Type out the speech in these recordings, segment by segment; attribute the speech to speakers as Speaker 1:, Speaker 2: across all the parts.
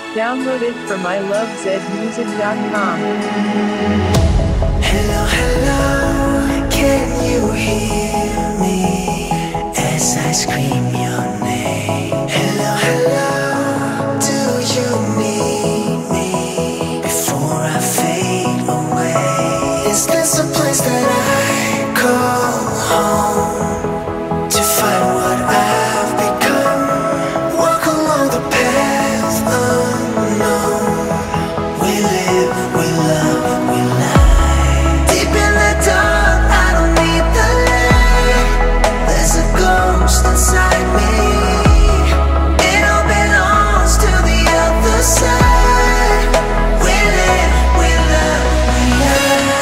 Speaker 1: Downloaded from ilovezmusic.com.
Speaker 2: Hello, hello, can you hear me as I scream your name? Hello, hello, do you need me before I fade away? Is this a place that I call home to find what I've become? Walk along the path unknown. We live, we love, we lie. Deep in the dark, I don't need the light. There's a ghost inside me. It all belongs to the other side. We live, we love, we lie.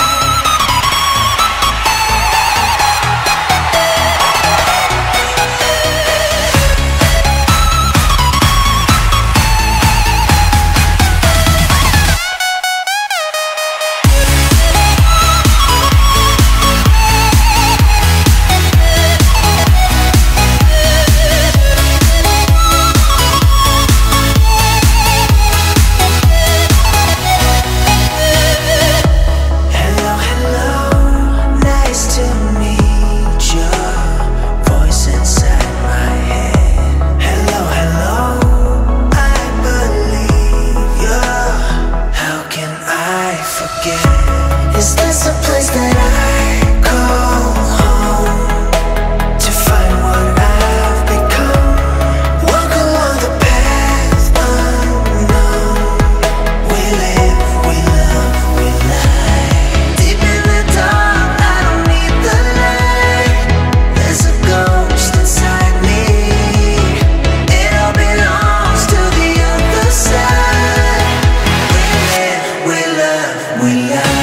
Speaker 2: Hello, hello, nice to meet your voice inside my head. Hello, hello, I believe you. How can I forget? Is this a place that I call home to find what I've become? Walk along the path unknown. We live, we love, we lie. Deep in the dark, I don't need the light. There's a ghost inside me. It all belongs to the other side. We live, we love, we lie.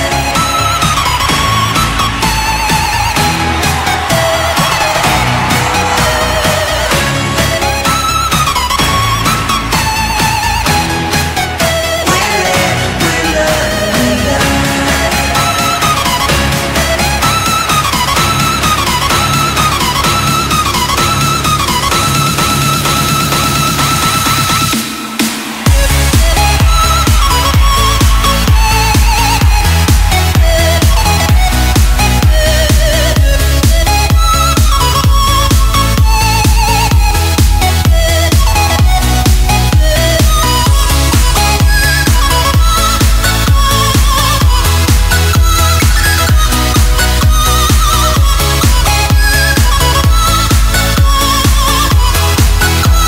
Speaker 2: We live, we love, we lie.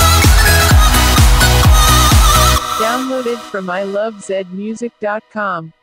Speaker 1: Downloaded from ilovezmusic.com.